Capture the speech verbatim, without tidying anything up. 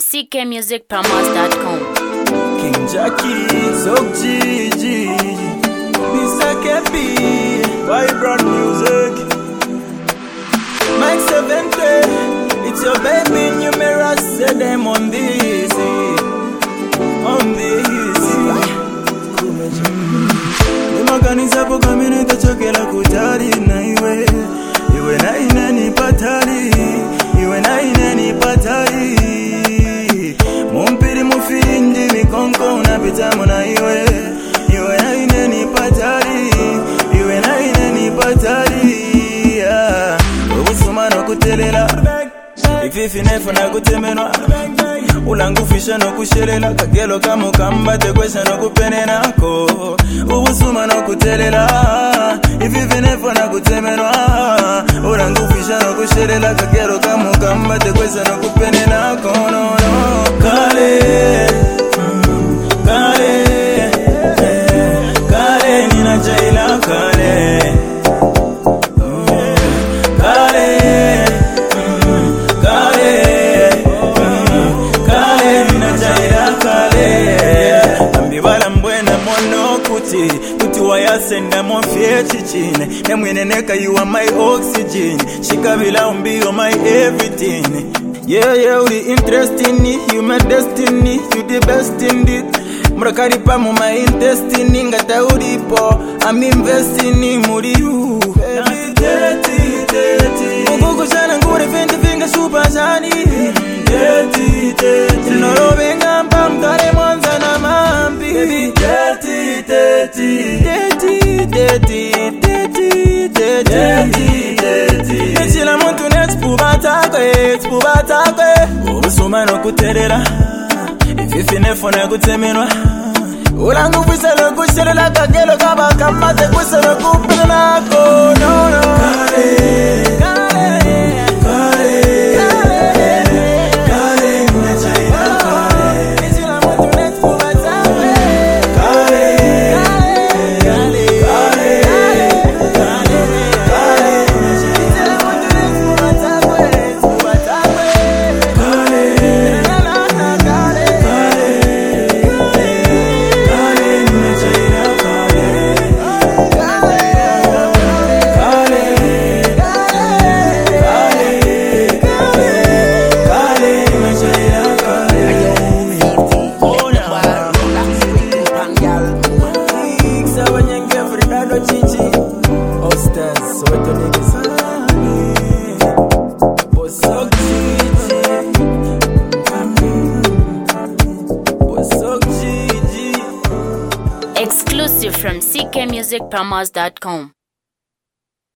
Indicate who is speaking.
Speaker 1: c k music promos dot com.
Speaker 2: King Jackie, Zog Gigi, Mister Kepi, Vibrant Music, Mike seventy, it's your baby numerous, say them on this, on this. Nimaganiza po kamini tachokela kutari na iwe, iwe na inani patari, iwe na inani patari. Mumpiri mufindi mikonko unapita muna iwe, iwe na inani patari, iwe na inani patari. Yeah. Ubusuma no kutelela, ififi nefu na kutemenwa, ulangufisha no kushelela, kagelo kamu kambate kwesha no kupenenako. Ubusuma no kutelela, ififi nefu na kutemenwa, ulangufisha no kushelela, kagelo kamu kambate kwesha no kupenenako. No, no. Kale, mm, kale, eh, kale nina jaila kale. Kuti wayasenda mwafie chichine Nemwene neka you are my oxygen Shikabila umbi you my everything. Yeah, yeah, uri interesting you my destiny, you the best in it. Murakaripa mu my intestine ngata uripo, I'm investing in muri you. Dirty, dirty Mugugu shana ngure fendi finga super shani. Dirty, dirty Noro venga mpamkare mwanza na mambi. Dirty, dirty Dirty, dirty Dirty, dirty Dirty Nechila muntu next pubatakwe, pubatakwe. Ubusuma no kuterera, ififi nefo na kutemenwa. Ulangu fwiselo kushelela kagelo kaba kamate kuselo kupina nako. No, no Kale, kale, kale, kale, kale, mnachaina kale. Nechila muntu next pubatakwe. Kale, kale, kale, kale, kale, nechila muntu next pubatakwe, pubatakwe. Kale, kale, kale, kale, mnachaina kale.
Speaker 1: Exclusive from c k music promos dot com.